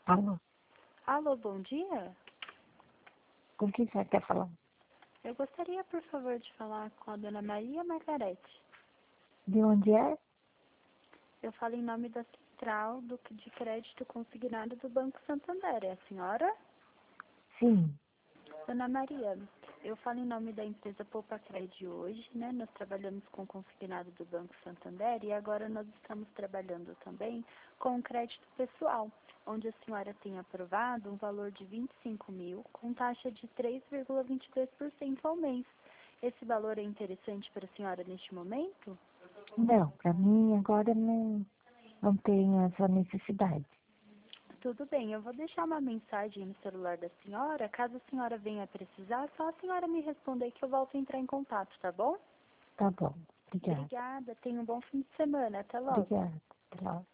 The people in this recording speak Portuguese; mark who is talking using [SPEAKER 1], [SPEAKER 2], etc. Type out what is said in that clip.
[SPEAKER 1] Alô,
[SPEAKER 2] Alô, bom dia.
[SPEAKER 1] com quem você quer falar?
[SPEAKER 2] Eu gostaria, por favor, de falar com a dona Maria Margarete.
[SPEAKER 1] De onde é?
[SPEAKER 2] Eu falo em nome da Central de Crédito Consignado do Banco Santander. É a senhora?
[SPEAKER 1] Sim.
[SPEAKER 2] Dona Maria, eu falo em nome da empresa Poupa Cred hoje, né? Nós trabalhamos com o consignado do Banco Santander e agora nós estamos trabalhando também com o crédito pessoal, onde a senhora tem aprovado um valor de 25 mil com taxa de 3,22% ao mês. Esse valor é interessante para a senhora neste momento?
[SPEAKER 1] Não, para mim agora não tenho essa necessidade.
[SPEAKER 2] Tudo bem, eu vou deixar uma mensagem no celular da senhora. Caso a senhora venha precisar, só a senhora me responder que eu volto a entrar em contato, tá bom?
[SPEAKER 1] Tá bom. Obrigada.
[SPEAKER 2] Obrigada, tenha um bom fim de semana. Até logo.
[SPEAKER 1] Obrigada. Até logo.